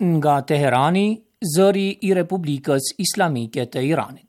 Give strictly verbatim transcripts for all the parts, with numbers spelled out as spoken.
Nga Teherani, zëri i Republikës Islamike të Iranit.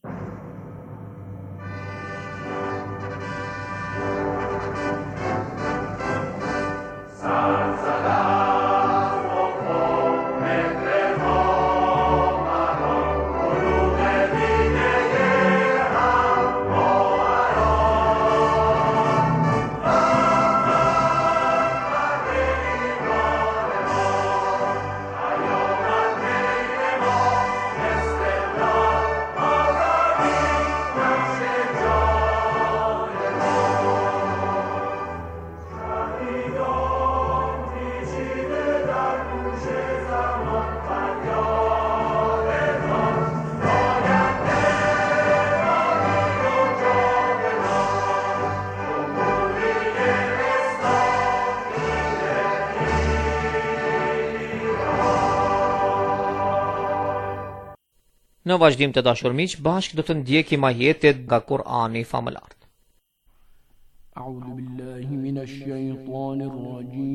Në vazhdim të dashur miq, bashkë do të ndjekim ajetet nga Kur'ani famëlart. A'udhu billahi minash shaitanir rajim.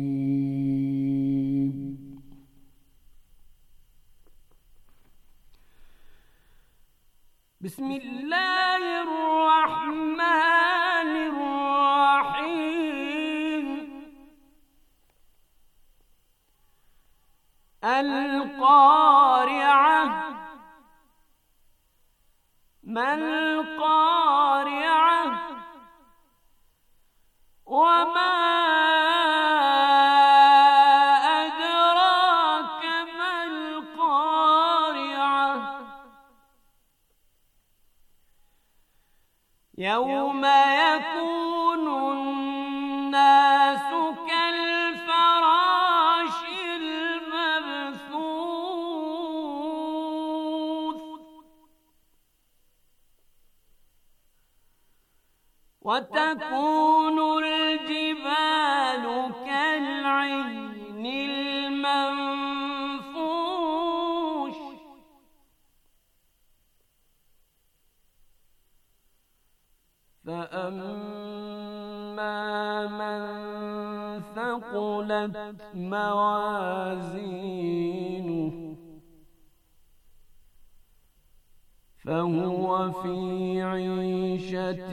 Bismillahir rahmanir rahim. Al-Qari'ah. ما القارعة وما أدراك ما القارعة يوم يكون الناس كالفراش المبثوث وتكون الجبال كالعهن المنفوش فأما من ثقلت موازينه فهو في عيشة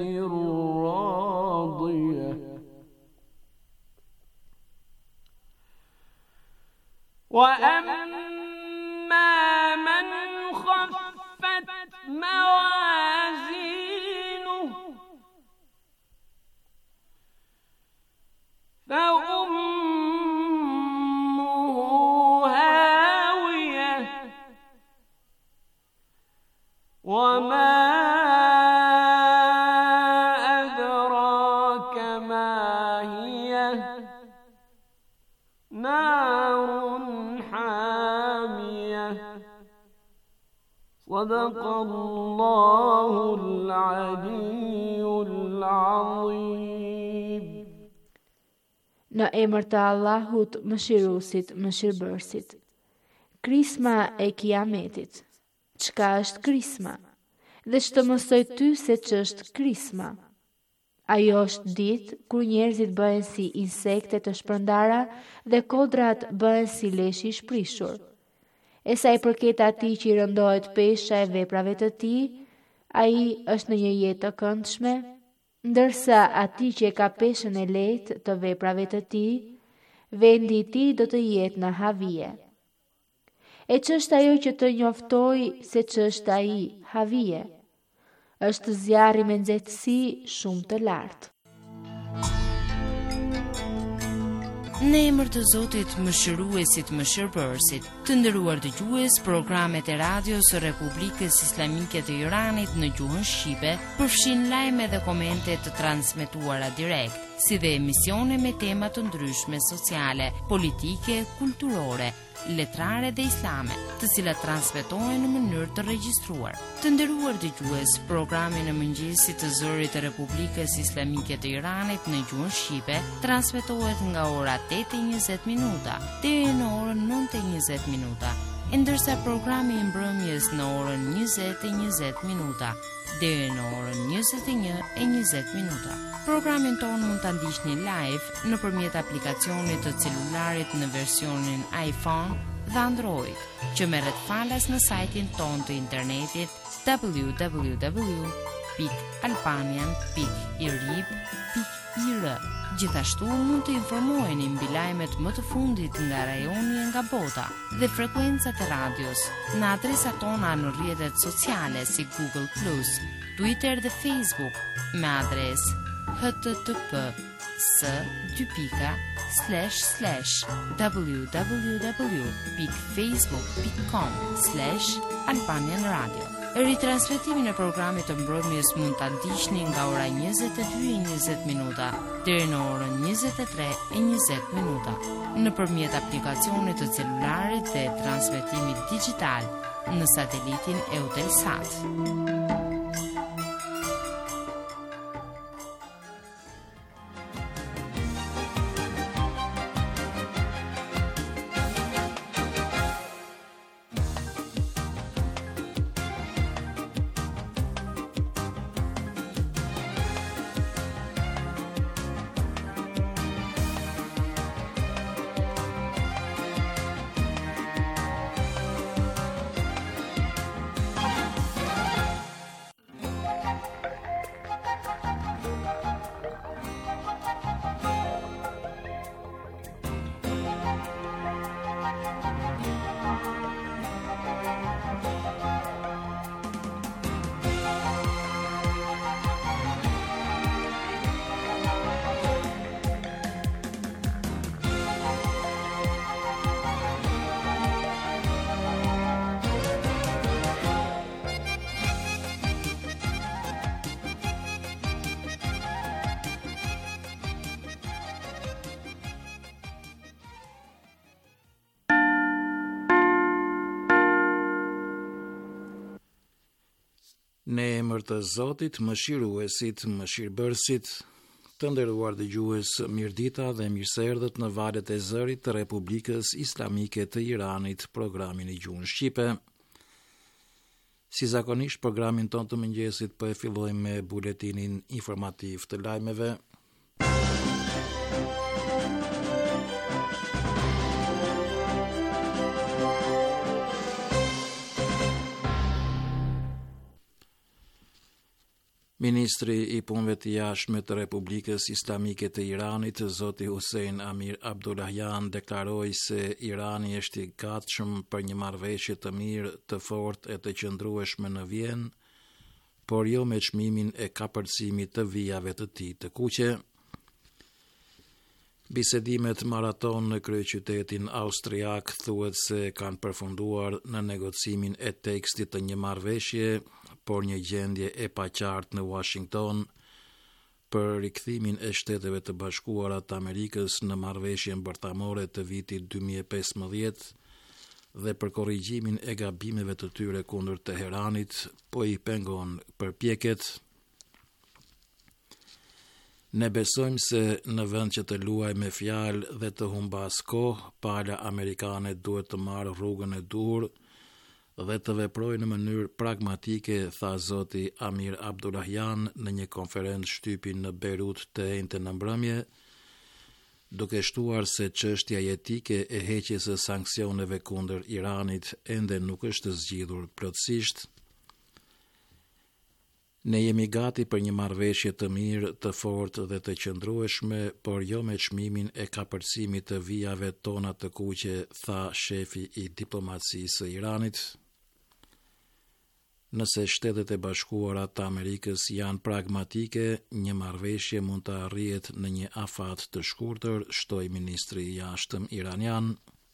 راضية وأما من خفت موازينه فأمه هاوية وما أدراك ما هي نار حامية صدق الله العلي العظيم. Në emër të Allahut, Mëshiruesit, Mëshirbërësit. Krisma e Kiametit. Çka është krisma? Dhe ç'të mësoj ty se ç'është krisma? Ajo është ditë kur njerëzit bëhen si insekte të shpërndara dhe kodrat bëhen si leshi i shprishur. E sa i përket atij që i rëndohet pesha e veprave të tij, ai është në një jetë të këndshme, ndërsa atij që e ka peshën e lehtë të veprave të tij, vendi i tij do të jetë në havije. E ç'është ajo që të njoftoj se ç'është ai havije? Është zjarri me nxehtësi shumë të lartë. Në emër të Zotit, Mëshiruesit, Mëshirbërësit, të nderuar dëgjues, programet e radios së Republikës Islamike të Iranit në gjuhën shqipe përfshin lajme dhe komente të transmetuara direkt, si dhe emisione me tema të ndryshme sociale, politike, kulturore, letrare dhe islame, të cilat transmetohen në mënyrë të regjistruar. Të nderuar dëgjues, programi në mëngjesit të zërit të Republikës Islamike të Iranit në gjuhën shqipe transmetohet nga ora tetë e njëzet minuta deri në orën nëntë e njëzet minuta ndërsa programi i mbrëmjes në orën njëzet e njëzet minuta deri në orën njëzet e një e njëzet minuta. Programin tonë mund ta ndiqni live nëpërmjet aplikacionit të celularit në versionin iPhone dhe Android, që merret falas në sajtin tonë të internetit w w w pikë albanian pikë i r i b pikë i r. Gjithashtu mund të informoheni mbi lajmet më të fundit nga rajoni e nga bota dhe frekuencat e radios në adresat tona në rrjetet sociale si Google plus, Twitter dhe Facebook me adresë h t t p s dy pika slash slash w w w pikë facebook pikë com slash albanian radio. Ritransmetimin e programit të mbrëmjes mund ta ndiqni nga ora njëzet e dy e njëzet minuta deri në orën njëzet e tre e njëzet minuta nëpërmjet aplikacionit të celularit dhe transmetimit digjital në satelitin Eutelsat. Në emër të Zotit, Mëshiruesit, Mëshirbërësit, të nderuar dëgjues, mirëdita dhe mirëseerdhët në valët e zërit të Republikës Islamike të Iranit, programin i gjuhën shqipe. Si zakonisht, programin tonë të mëngjesit po e fillojmë me buletinin informativ të lajmeve. Ministri i punëve të jashtme të Republikës Islamike të Iranit, zoti Hussein Amir Abdullahian, deklaroi se Irani është i gatshëm për një marrëveshje të mirë, të fortë e të qëndrueshme në Vjenë, por jo me çmimin e kapërcimit të vijave të tij të kuqe. Bisedimet maraton në kryeqytetin austriak thuhet se kanë përfunduar në negocimin e tekstit të një marrëveshje, por një gjendje e paqartë në Washington për rikthimin e Shteteve të Bashkuara të Amerikës në marrëveshjen bërtamore të vitit dy mijë e pesëmbëdhjetë dhe për korrigjimin e gabimeve të tyre kundër Teheranit, po i pengon përpjekjet. Ne besojmë se në vend që të luaj me fjalë dhe të humbas kohë, pala amerikane duhet të marrë rrugën e duhur dhe të veprojë në mënyrë pragmatike, tha zoti Amir Abdullahian në një konferencë shtypi në Beirut të enjte në mbrëmje, duke shtuar se çështja jetike e heqjes së sanksioneve kundër Iranit ende nuk është zgjidhur plotësisht. Ne jemi gati për një marrëveshje të mirë, të fortë dhe të qëndrueshme, por jo me çmimin e kapërcimit të vijave tona të kuqe, tha shefi i diplomacisë së Iranit. Nëse Shtetet e Bashkuara të Amerikës janë pragmatike, një marrëveshje mund të arrihet në një afat të shkurtër, shtoi ministri i jashtëm iranian.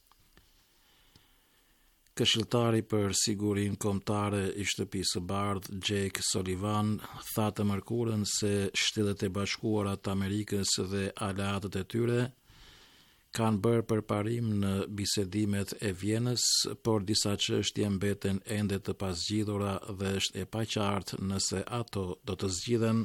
Këshilltari për sigurinë kombëtare i Shtëpisë së Bardhë, Jake Sullivan, tha të mërkurën se Shtetet e Bashkuara të Amerikës dhe aleatët e tyre kanë bërë përparim në bisedimet e Vjenës, por disa çështje mbeten ende të pasgjidhura dhe është e paqartë nëse ato do të zgjidhen.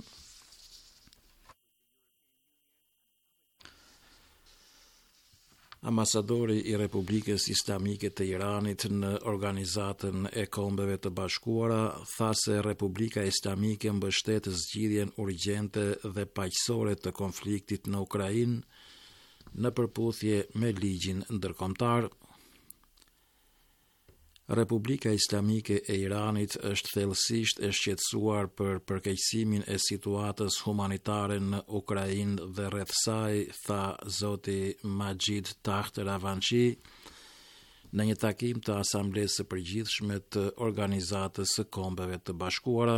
Ambasadori i Republikës Islamike të Iranit në Organizatën e Kombeve të Bashkuara tha se Republika Islamike mbështet zgjidhjen urgjente dhe paqësore të konfliktit në Ukrainë në përputhje me ligjin ndërkombëtar. Republika Islamike e Iranit është thellësisht e shqetësuar për përkeqësimin e situatës humanitare në Ukrainë dhe rreth saj, tha zoti Majid Takht Ravanchi në një takim të Asamblesë së Përgjithshme të Organizatës së Kombeve të Bashkuara.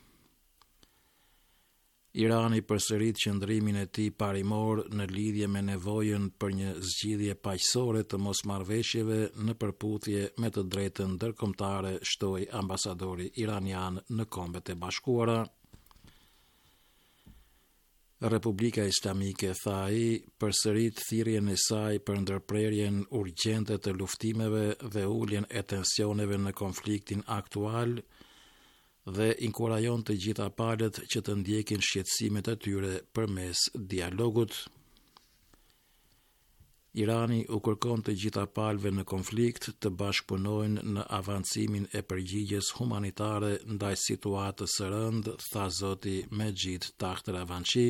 Irani përsërit qëndrimin e tij parimor në lidhje me nevojën për një zgjidhje paqësore të mosmarrveshjeve në përputhje me të drejtën ndërkombëtare, shtoi ambasadori iranian në Kombet e Bashkuara. Republika Islamike, tha ai, përsërit thirrjen e saj për ndërprerjen urgjente të luftimeve dhe uljen e tensioneve në konfliktin aktual dhe inkurajon të gjitha palët që të ndjekin shqetësimet e tyre përmes dialogut. Irani u kërkon të gjitha palëve në konflikt të bashkëpunojnë në avancimin e përgjigjes humanitare ndaj situatës së rëndë, tha zoti Majid Takht Ravanchi.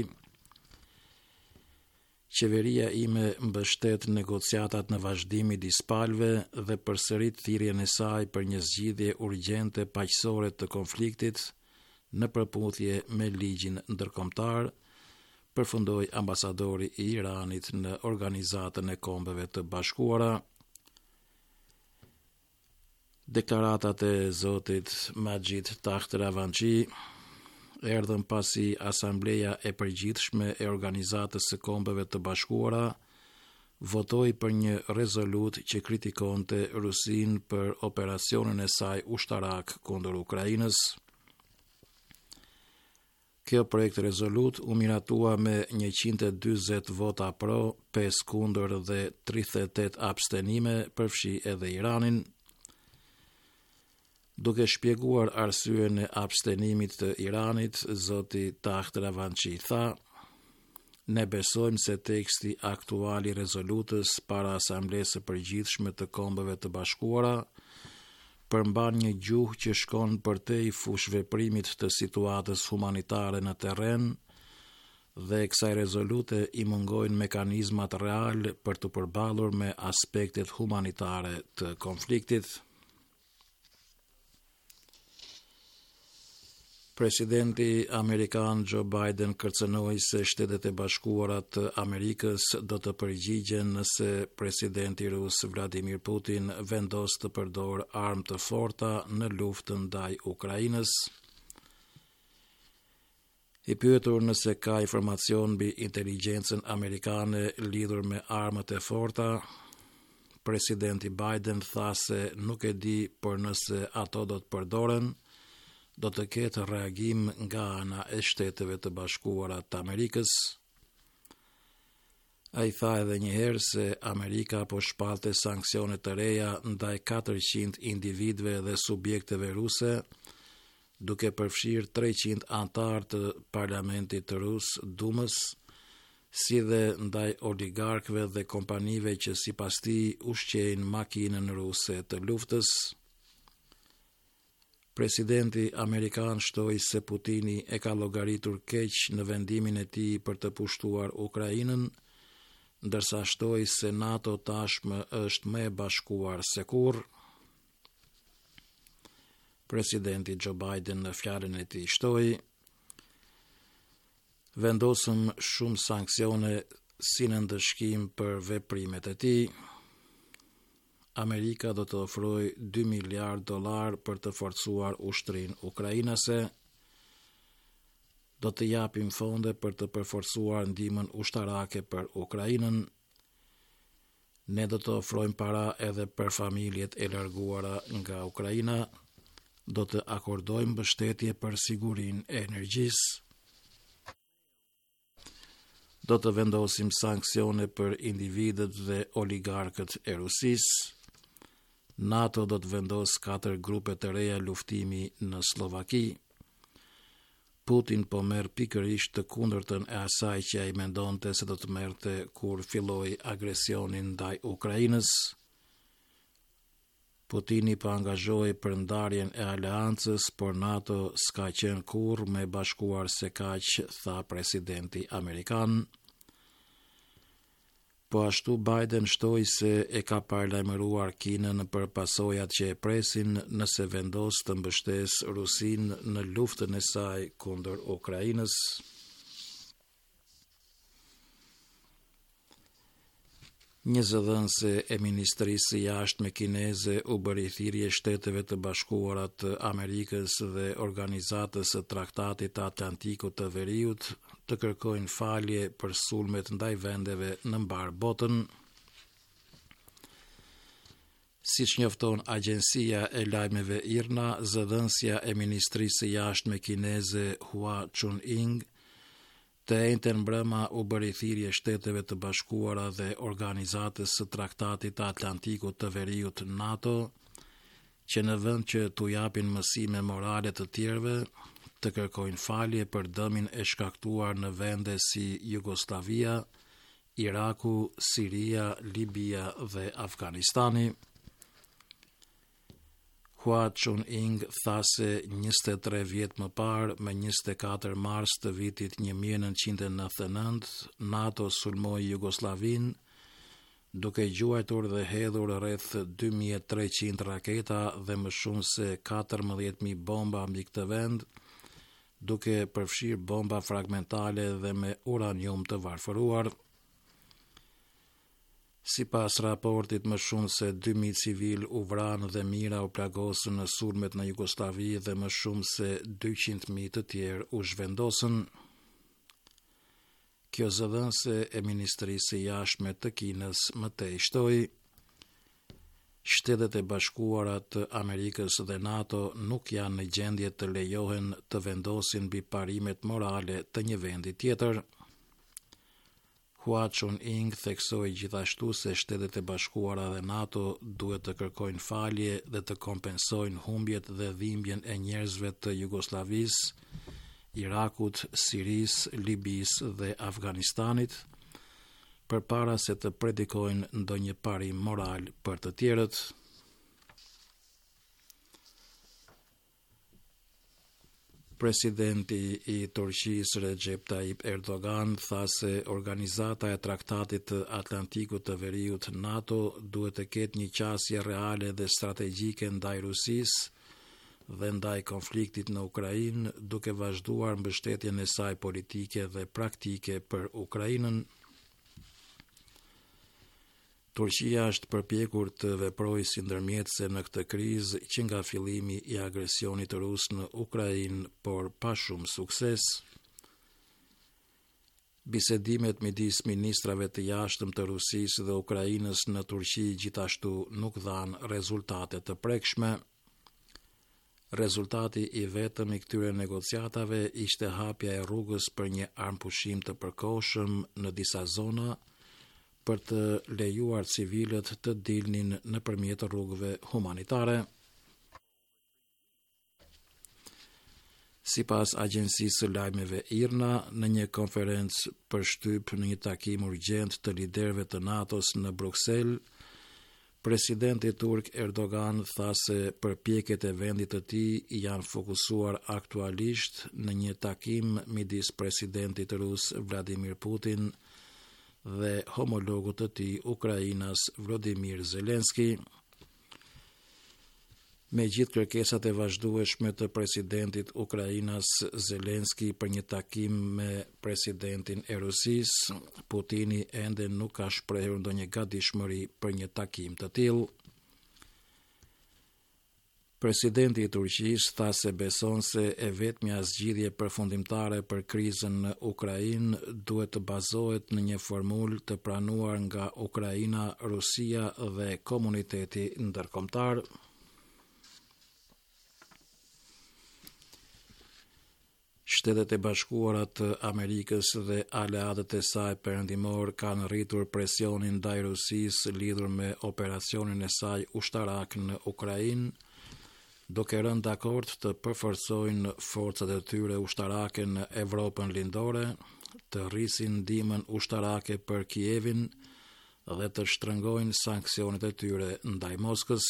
Qeveria ime mbështet negociatat në vazhdim midis palëve dhe përsërit thirrjen e saj për një zgjidhje urgjente paqësore të konfliktit në përputhje me ligjin ndërkombëtar, përfundoi ambasadori i Iranit në Organizatën e Kombeve të Bashkuara. Deklaratat e zotit Majid Takht Ravanchi erdhën pasi Asambleja e Përgjithshme e Organizatës së Kombeve të Bashkuara votoi për një rezolut që kritikonte Rusinë për operacionin e saj ushtarak kundër Ukrainës. Kjo projekt rezolut u miratua me njëqind e dyzet vota pro, pesë kundër dhe tridhjet e tetë abstenime, përfshi edhe Iranin. Duke shpjeguar arsyeën e abstenimit të Iranit, zoti Takht Ravanchi tha: "Ne besojmë se teksti aktual i rezolutës para Asamblesë së Përgjithshme të Kombeve të Bashkuara përmban një gjuhë që shkon përtej fushveprimit të situatës humanitare në terren dhe kësaj rezolute i mungojnë mekanizmat real për të përballur me aspektet humanitare të konfliktit." Presidenti Amerikan Joe Biden kërcënoi se Shtetet e Bashkuara të Amerikës do të përgjigjen nëse presidenti rus Vladimir Putin vendos të përdorë armë të forta në luftën ndaj Ukrainës. I pyetur nëse ka informacion mbi inteligjencën amerikane lidhur me armët e forta, presidenti Biden tha se nuk e di, por nëse ato do të përdoren, do të ketë reagim nga ana e Shteteve të Bashkuara të Amerikës. Ai tha edhe një herë se Amerika po shpalte sanksione të reja ndaj katërqind individëve dhe subjekteve ruse, duke përfshirë treqind antar të parlamentit rus, Dumës, si dhe ndaj oligarkëve dhe kompanive që sipas tij ushqejnë makinën ruse të luftës. Presidenti Amerikan shtoi se Putini e ka llogaritur keq në vendimin e tij për të pushtuar Ukrainën, ndërsa shtoi se NATO tashmë është më e bashkuar se kurrë. Presidenti Joe Biden në fjalën e tij shtoi: "Vendosëm shumë sanksione si në ndëshkim për veprimet e tij. Amerika do të ofrojë dy miliard dollar për të forcuar ushtrinë ukrainase. Do të japim fonde për të përforcuar ndihmën ushtarake për Ukrainën. Ne do të ofrojmë para edhe për familjet e larguara nga Ukraina. Do të akordojmë mbështetje për sigurinë e energjisë. Do të vendosim sanksione për individët dhe oligarkët e Rusisë. NATO do të vendos katër grupe të reja luftimi në Slovaki. Putin po merr pikërisht të kundërtën e asaj që ai mendonte se do të merrte kur filloi agresionin ndaj Ukrainës. Putini po angazhoi për ndarjen e aleancës, por NATO s'ka qenë kurrë më bashkuar se kaq, tha presidenti amerikan. Po ashtu Biden shtoi se e ka paralajmëruar Kinën për pasojat që e presin nëse vendos të mbështes Rusinë në luftën e saj kundër Ukrainës. Një zëdhënëse e Ministrisë së Jashtme kineze u bëri thirrje Shteteve të Bashkuara të Amerikës dhe Organizatës së Traktatit të Atlantikut të Veriut të kërkojnë falje për sulmet ndaj vendeve në mbar botën. Siç njofton Agjencia e Lajmeve I R N A, zëdhënësja e Ministrisë së Jashtme kineze Hua Chunying të njëjtën mbrëma u bëri thirrje Shteteve të Bashkuara dhe Organizatës së Traktatit të Atlantikut të Veriut NATO që në vend që t'u japin mësime morale të tjerëve, të kërkojnë falje për dëmin e shkaktuar në vende si Jugoslavia, Iraku, Siria, Libia dhe Afganistani. Hua Chunying tha se njëzet e tre vjet më parë, me njëzet e katër mars të vitit një mijë e nëntëqind e nëntëdhjetë e nëntë, NATO sulmoi Jugosllavinë, duke gjuajtur dhe hedhur rreth dy mijë e treqind raketa dhe më shumë se katërmbëdhjetë mijë bomba mbi këtë vend, duke përfshirë bomba fragmentale dhe me uranium të varfëruar. Sipas raportit, më shumë se dy mijë civil u vranë dhe mijëra u plagosën në sulmet në Jugosllavi dhe më shumë se dyqind mijë të tjerë u zhvendosën. Kjo zëdhënëse e Ministrisë së Jashtme të Kinës më tej shtoi: Shtetet e Bashkuara të Amerikës dhe NATO nuk janë në gjendje të lejohen të vendosin mbi parimet morale të një vendi tjetër. Hua Chunying theksoi gjithashtu se Shtetet e Bashkuara dhe NATO duhet të kërkojnë falje dhe të kompensojnë humbjet dhe dhimbjen e njerëzve të Jugosllavisë, Irakut, Sirisë, Libisë dhe Afganistanit, përpara se të predikojnë ndonjë parim moral për të tjerët. Presidenti i Turqisë Recep Tayyip Erdogan tha se Organizata e Traktatit të Atlantikut të Veriut NATO duhet të ketë një qasje reale dhe strategjike ndaj Rusisë dhe ndaj konfliktit në Ukrainë, duke vazhduar mbështetjen e saj politike dhe praktike për Ukrainën. Turqia është përpjekur të veprojë si ndërmjetëse në këtë krizë që nga fillimi i agresionit rus në Ukrainë, por pa shumë sukses. Bisedimet midis ministrave të jashtëm të Rusisë dhe Ukrainës në Turqi gjithashtu nuk dhanë rezultate të prekshme. Rezultati i vetëm i këtyre negociatave ishte hapja e rrugës për një armpushim të përkohshëm në disa zona, për të lejuar civilët të dilnin nëpërmjet rrugëve humanitare. Sipas Agjencisë së Lajmeve I R N A, në një konferencë për shtyp në një takim urgjent të liderëve të NATO-s në Bruksel, presidenti turk Erdogan tha se përpjekjet e vendit të tij janë fokusuar aktualisht në një takim midis presidentit rus Vladimir Putin dhe homologut të tij Ukrainas Volodymyr Zelensky. Me gjithë kërkesat e vazhdueshme të presidentit Ukrainas Zelensky për një takim me presidentin e Rusisë, Putini ende nuk ka shprehur ndonjë gatishmëri për një takim të tillë. Presidenti i Turqisë tha se beson se e vetmja zgjidhje përfundimtare për krizën në Ukrainë duhet të bazohet në një formulë të pranuar nga Ukraina, Rusia dhe komuniteti ndërkombëtar. Shtetet e Bashkuara të Amerikës dhe aleatët e saj perëndimor kanë rritur presionin ndaj Rusisë lidhur me operacionin e saj ushtarak në Ukrainë, duke rënë dakord të përforcojnë forcat e tyre ushtarake në Evropën lindore, të rrisin ndihmën ushtarake për Kievin dhe të shtrëngojnë sanksionet e tyre ndaj Moskës.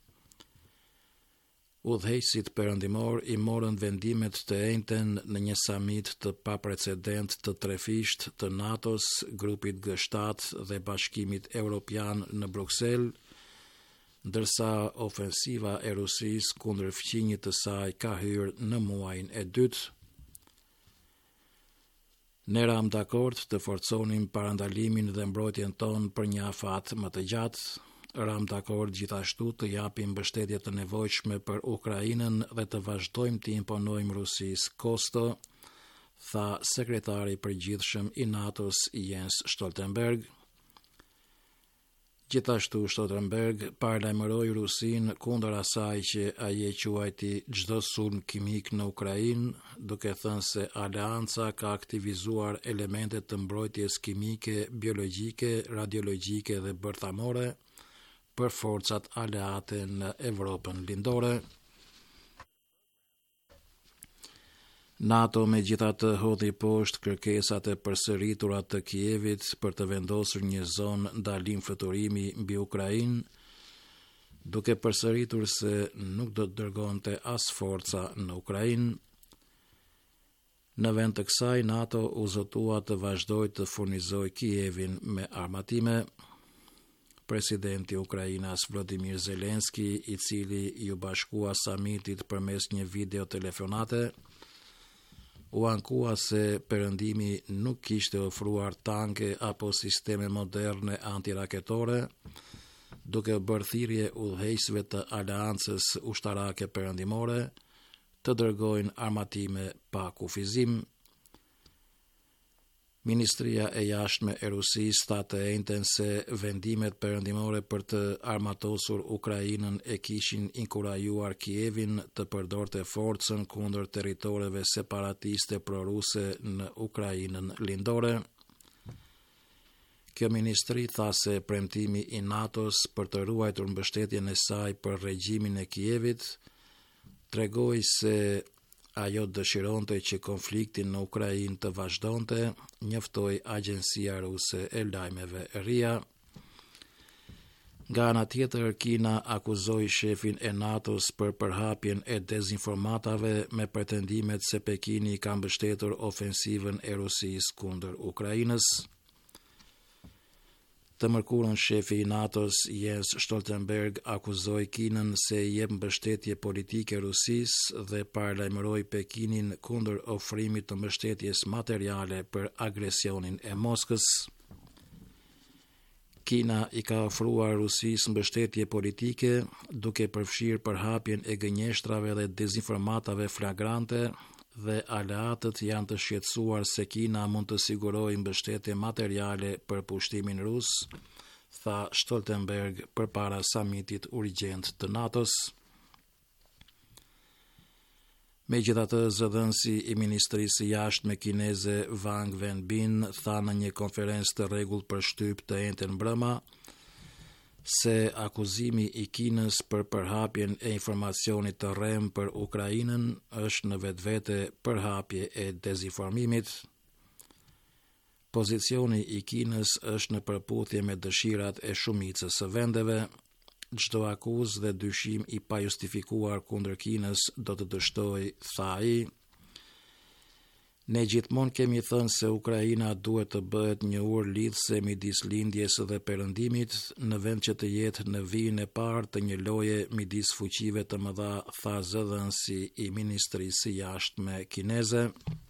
Udhëheqësit perëndimor i morën vendimet të njëjten në një samit të paprecedent të trefisht të NATO-s, grupit G shtat dhe Bashkimit Evropian në Bruksel, ndërsa ofensiva e Rusisë kundër fqinjit të saj ka hyrë në muajin e dytë. Ne ram dakord të forconim parandalimin dhe mbrojtjen tonë për një afat më të gjatë. Ram dakord gjithashtu të japim mbështetje të nevojshme për Ukrainën dhe të vazhdojmë të imponojmë Rusisë kosto, tha sekretari i përgjithshëm i NATO-s Jens Stoltenberg. Gjithashtu Stoltenberg paralajmëroi Rusinë kundër asaj që ai e quajti çdo sulm kimik në Ukrainë, duke thënë se aleanca ka aktivizuar elemente të mbrojtjes kimike, biologjike, radiologjike dhe bërthamore për forcat aleate në Evropën lindore. NATO me gjithatë hodhi poshtë kërkesat e përsëritura të Kievit për të vendosur një zonë ndalim fluturimi mbi Ukrainë, duke përsëritur se nuk do të dërgonte as forca në Ukrainë. Në vend të kësaj, NATO u zotua të vazhdojë të furnizojë Kievin me armatime. Presidenti i Ukrainës Volodymyr Zelensky, i cili ju bashkua samitit përmes një video telefonate, u ankua se perëndimi nuk kishte ofruar tanke apo sisteme moderne antiraketore, duke bërë thirrje udhëheqësve të aleancës ushtarake perëndimore të dërgojnë armatime pa kufizim. Ministria e jashtme e Rusisë tha të njëjtën se vendimet perëndimore për të armatosur Ukrainën e kishin inkurajuar Kievin të përdorte forcën kundër territoreve separatiste proruse në Ukrainën lindore. Kjo ministri tha se premtimi i NATO-s për të ruajtur mbështetjen e saj për regjimin e Kievit tregoi se ajo dëshironte që konfliktin në Ukrainë të vazhdonte, njoftoi agjencia ruse e lajmeve R I A. Nga ana tjetër, Kina akuzoi shefin e NATO-s për përhapjen e dezinformatave me pretendimet se Pekini ka mbështetur ofensivën e Rusisë kundër Ukrainës. Të mërkurën shefi i NATO-s Jens Stoltenberg akuzoi Kinën se i jep mbështetje politike Rusisë dhe paralajmëroi Pekinin kundër ofrimit të mbështetjes materiale për agresionin e Moskës. Kina i ka ofruar Rusisë mbështetje politike, duke përfshirë përhapjen e gënjeshtrave dhe dezinformatave flagrante, dhe aleatët janë të shqetësuar se Kina mund të sigurojë mbështetje materiale për pushtimin rus, tha Stoltenberg përpara samitit urgjent të NATO-s. Megjithatë, zëdhënësi i Ministrisë së Jashtme kineze Wang Wenbin tha në një konferencë të rregullt për shtyp të njëjtën mbrëma se akuzimi i Kinës për përhapjen e informacionit të rrem për Ukrainën është në vetvete përhapje e dezinformimit. Pozicioni i Kinës është në përputhje me dëshirat e shumicës së vendeve. Çdo akuzë dhe dyshim i pajustifikuar kundër Kinës do të dështojë, tha ai. Ne gjithmonë kemi thënë se Ukraina duhet të bëhet një urë lidhëse midis lindjes dhe perëndimit, në vend që të jetë në vijin e parë të një loje midis fuqive të mëdha, tha zëdhënësi i Ministrisë së Jashtme kineze.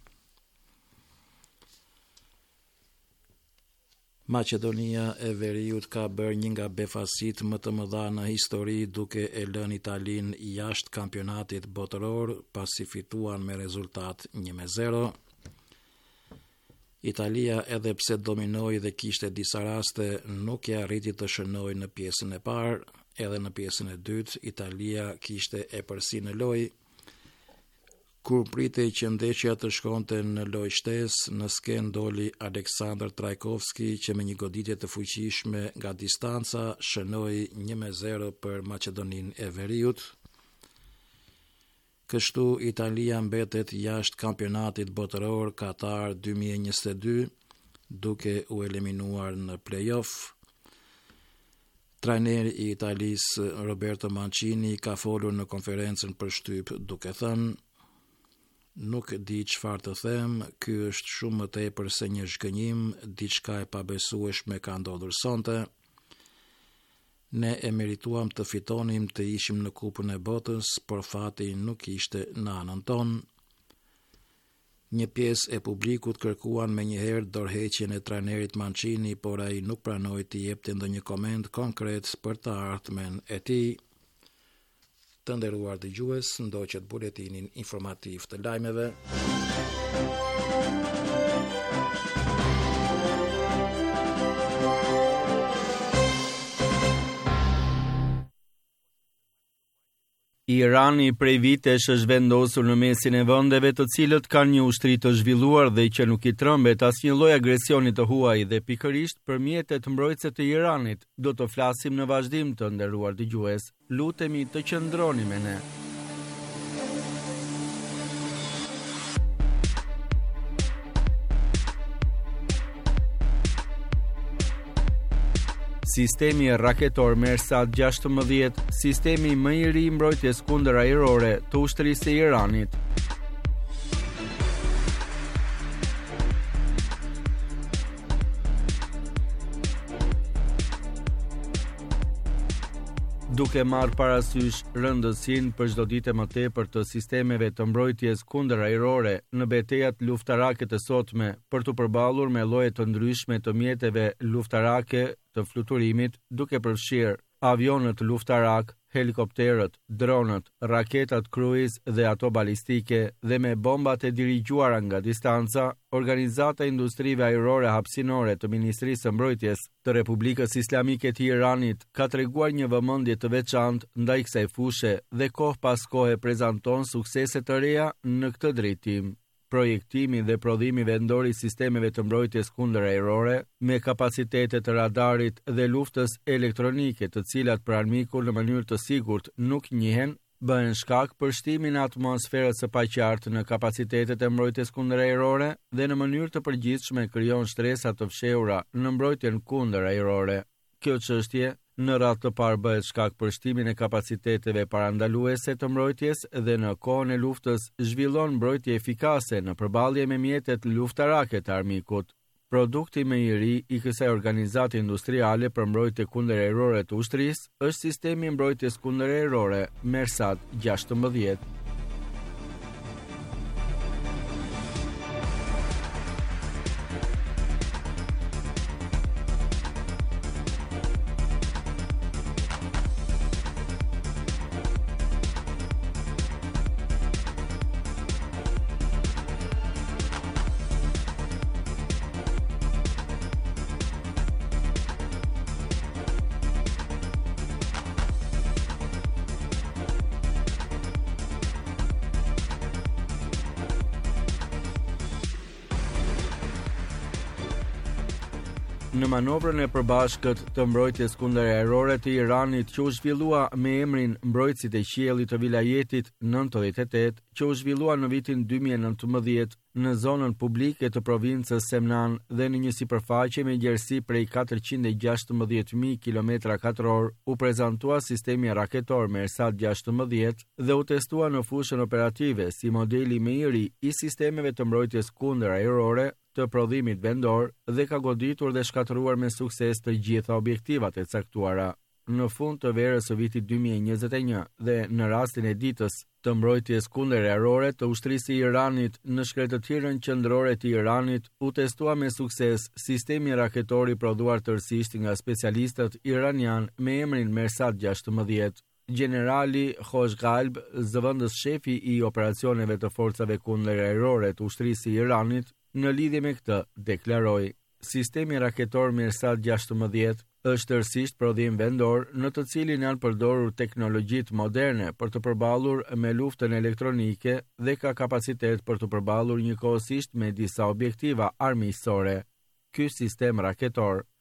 Maqedonia e Veriut ka bërë një nga befasit më të mëdha në histori duke e lënë Italinë jashtë kampionatit botëror pasi fituan me rezultat një me zero. Italia, edhe pse dominoi dhe kishte disa raste, nuk e arriti të shënojë në pjesën e parë, edhe në pjesën e dytë Italia kishte epërsi në lojë. Kur pritej që ndeshja të shkonte në lojë shtesë, në skenë doli Aleksandr Trajkovski që me një goditje të fuqishme nga distanca shënoi një me zero për Maqedoninë e Veriut. Kështu Italia mbetet jashtë kampionatit botëror Qatar dy mijë e njëzet e dy, duke u eliminuar në play-off. Trajneri i Italisë Roberto Mancini ka folur në konferencën për shtyp duke thënë: "Nuk di çfarë të them, ky është shumë më tepër se një zhgënjim, diçka e pabesueshme ka ndodhur sonte. Ne e merituam të fitonim, të ishim në Kupën e Botës, por fati nuk ishte në anën tonë." Një pjesë e publikut kërkuan me njëherë dorëheqjen e trajnerit Mancini, por ai nuk pranoi të jepte ndonjë koment konkret për të ardhmen e tij. Të nderuar dëgjues, ndoqët buletinin informativ të lajmeve. Irani prej vitesh është vendosur në mesin e vendeve të cilët kanë një ushtri të zhvilluar dhe që nuk i trembet asnjë lloj agresioni të huaj dhe pikërisht për mjetet mbrojtëse të Iranit. Do të flasim në vazhdim, të nderuar dëgjues. Lutemi të qëndroni me ne. Sistemi raketor Mersat gjashtëmbëdhjetë, sistemi më i ri i mbrojtjes kundër ajrore të ushtrisë së Iranit. Duke marrë parasysh rëndësinë për çdo ditë më tepër të sistemeve të mbrojtjes kundër ajrore në betejat luftarake të sotme për të përballur me lloje të ndryshme të mjeteve luftarake të fluturimit, duke përfshirë avionët luftarak, helikopterët, dronët, raketat kruiz dhe ato balistike dhe me bombat e dirigjuara nga distanca, Organizata e Industrive Ajrore Hapësinore të Ministrisë së Mbrojtjes të Republikës Islamike të Iranit ka treguar një vëmendje të veçantë ndaj kësaj fushë dhe kohë pas kohe prezanton suksese të reja në këtë drejtim. Projektimi dhe prodhimi vendor i sistemeve të mbrojtjes kundër ajrore me kapacitete të radarit dhe luftës elektronike, të cilat për armikun në mënyrë të sigurt nuk njihen, bëhen shkak për shtimin e atmosferës së paqartë në kapacitetet e mbrojtjes kundër ajrore dhe në mënyrë të përgjithshme krijon stresa të fshehura në mbrojtjen kundër ajrore. Kjo çështje në radhë të parë bëhet shkak për shtimin e kapaciteteve parandaluese të mbrojtjes dhe në kohën e luftës zhvillon mbrojtje efikase në përballje me mjetet luftarake të armikut. Produkti më i ri i kësaj organizate industriale për mbrojtje kundër ajrore të ushtrisë është sistemi i mbrojtjes kundër ajrore Mersat gjashtëmbëdhjetë. Në manovrën e përbashkët të mbrojtjes kundër ajrore të Iranit që u zhvillua me emrin Mbrojtësit e Qiellit të Vilajetit nëntëdhjetë e tetë, që u zhvillua në vitin dy mijë e nëntëmbëdhjetë në zonën publike të provincës Semnan dhe në një sipërfaqe me gjerësi prej katërqind e gjashtëmbëdhjetë mijë kilometra katror, u prezantua sistemi raketor Mersat gjashtëmbëdhjetë dhe u testua në fushën operative si modeli më i ri i sistemeve të mbrojtjes kundër ajrore të prodhimit vendor dhe ka goditur dhe shkatëruar me sukses të gjitha objektivat e caktuara. Në fund të verës së vitit dy mijë e njëzet e një dhe në rastin e ditës të mbrojtjes kundër ajrore të ushtrisë së Iranit në shkretëtirën qendrore të Iranit, u testua me sukses sistemi raketor i prodhuar tërësisht nga specialistët iranian me emrin Mersat gjashtëmbëdhjetë. Generali Khoshgalb, zëvendës shefi i operacioneve të forcave kundër ajrore të ushtrisë së Iranit, në lidhje me këtë deklaroi: sistemi raketor Mersat gjashtëmbëdhjetë është tërësisht prodhim vendor në të cilin janë përdorur teknologjitë moderne për të përballur me luftën elektronike dhe ka kapacitet për të përballur njëkohësisht me disa objektiva armiqësore. Ky sistem raketor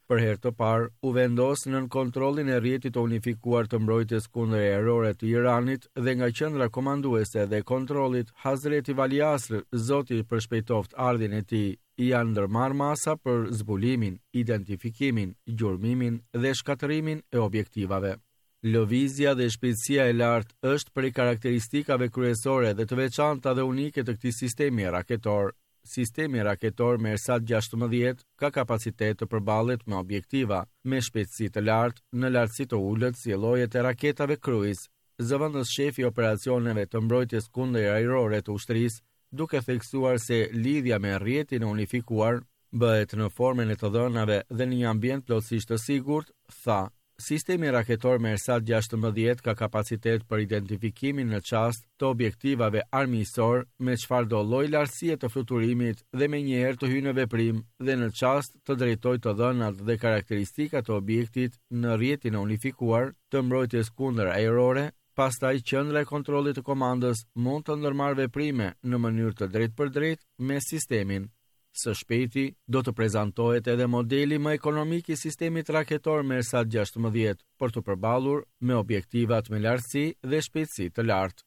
Për herë të parë, u vendos nën kontrollin e rrjetit të unifikuar të mbrojtjes kundër errore të Iranit dhe nga qendra komanduese dhe kontrollit Hazreti Vali Asr, Zoti përshpejtoft ardhin e tij, janë ndërmarrë masa për zbulimin, identifikimin, gjurmimin dhe shkatërimin e objektivave. Lëvizja dhe shpejtësia e lartë është prej karakteristikave kryesore dhe të veçanta dhe unike të këtij sistemi raketor. Sistemi raketor Mersat gjashtëmbëdhjetë ka kapacitet të përballet me objektiva me shpejtësi të lartë në lartësi të ulët si llojet e raketave Cruise. Zëvendës shefi i operacioneve të mbrojtjes kundër ajrore të ushtrisë, duke theksuar se lidhja me rrjetin e unifikuar bëhet në formën e të dhënave dhe në një ambient plotësisht të sigurt, tha: Sistemi raketor Mersat gjashtëmbëdhjetë ka kapacitet për identifikimin në çast të objektivave armiqësor me çfarëdo lloj lartësie të fluturimit dhe menjëherë të hyjë në veprim dhe në çast të drejtojë të dhënat dhe karakteristikat të objektit në rrjetin e unifikuar të mbrojtjes kundër ajrore. Pastaj qendra e kontrollit të komandës mund të ndërmarrë veprime në mënyrë të drejtpërdrejtë me sistemin. Së shpejti do të prezantohet edhe modeli më ekonomik i sistemit raketor Mersat gjashtëmbëdhjetë për të përballur me objektivat me lartësi dhe shpejtësi të lartë.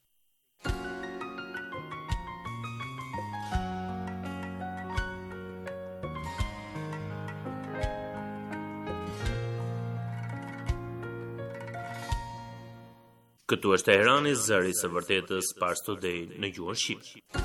Këtu është Teherani, zëri së vërtetës, Pars Today në gjuhën shqipe.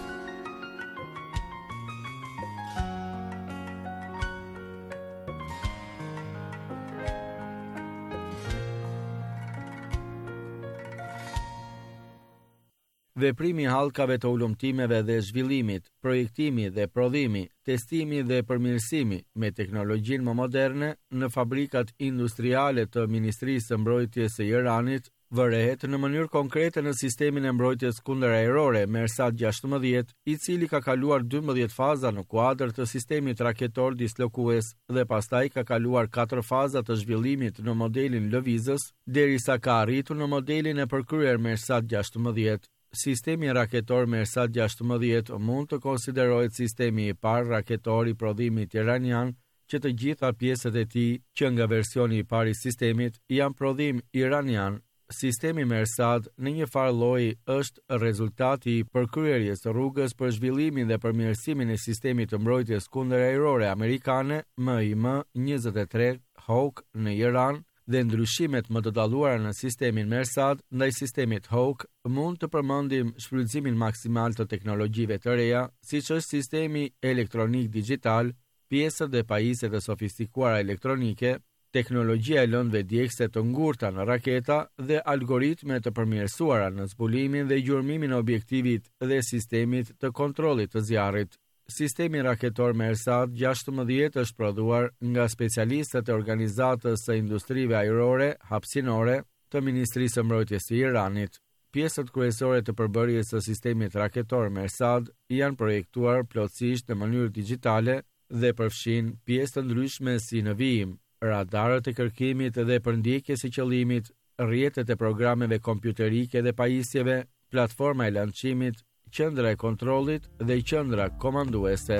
Veprimi i hallkave të ulumtimeve dhe zhvillimit, projektimi dhe prodhimi, testimi dhe përmirësimi me teknologjinë më moderne në fabrikat industriale të Ministrisë së Mbrojtjes së Iranit vërehet në mënyrë konkrete në sistemin e mbrojtjes kundër ajrore Mersat gjashtëmbëdhjetë, i cili ka kaluar dymbëdhjetë faza në kuadër të sistemit raketor dislokues dhe pastaj ka kaluar katër faza të zhvillimit në modelin lëvizës, derisa ka arritur në modelin e përkryer Mersat gjashtëmbëdhjetë. Sistemi raketor Mersat gjashtëmbëdhjetë mund të konsiderohet sistemi i parë raketor i prodhimit iranian, që të gjitha pjesët e tij që nga versioni i parë i sistemit janë prodhim iranian. Sistemi Mersat në një farë lloji është rezultati i përkryerjes së rrugës për zhvillimin dhe përmirësimin e sistemit të mbrojtjes kundër ajrore amerikane M I M njëzet e tre Hawk në Iran, dhe ndryshimet më të dalluara në sistemin Mersat ndaj sistemit Hawk mund të përmendim shfrytëzimin maksimal të teknologjive të reja, siç është sistemi elektronik digjital, pjesët dhe pajisjet e sofistikuara elektronike, teknologjia e lëndëve djegëse të ngurta në raketa dhe algoritme të përmirësuara në zbulimin dhe gjurmimin e objektivit dhe sistemit të kontrollit të zjarrit. Sistemi raketor Mersat gjashtëmbëdhjetë është prodhuar nga specialistët e Organizatës së Industrive Ajrore Hapësinore të Ministrisë së Mbrojtjes së Iranit. Pjesët kryesore të përbërjes së sistemit raketor Mersat janë projektuar plotësisht në mënyrë digjitale dhe përfshin pjesë të ndryshme si në vijim, radarët e kërkimit dhe përndjekjes së qëllimit, rrjetet e programeve kompjuterike dhe pajisjeve, platforma e lançimit, qendra e kontrollit dhe qendra komanduese.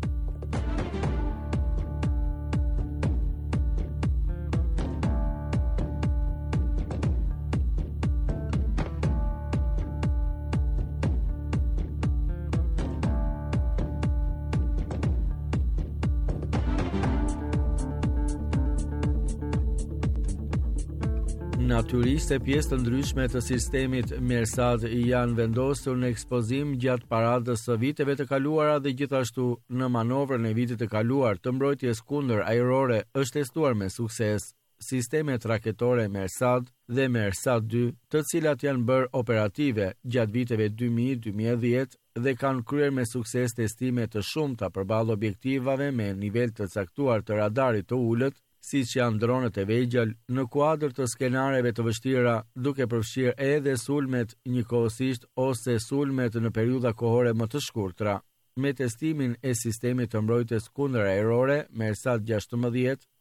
Natyrisht e pjesë të ndryshme të sistemit Mersat janë vendosur në ekspozim gjatë paradës së viteve të kaluara dhe gjithashtu në manovrën e vitit të kaluar të mbrojtjes kundër ajrore është testuar me sukses. Sistemet raketore Mersat dhe Mersat dy, të cilat janë bërë operative gjatë viteve dy mijë deri në dy mijë e dhjetë dhe kanë kryer me sukses testime të shumta përballë objektivave me nivel të caktuar të radarit të ulët, siç janë dronet e vegjël, në kuadër të skenareve të vështira, duke përfshirë edhe sulmet njëkohësisht ose sulmet në periudha kohore më të shkurtra. Me testimin e sistemit të mbrojtjes kundër ajrore Mersat gjashtëmbëdhjetë,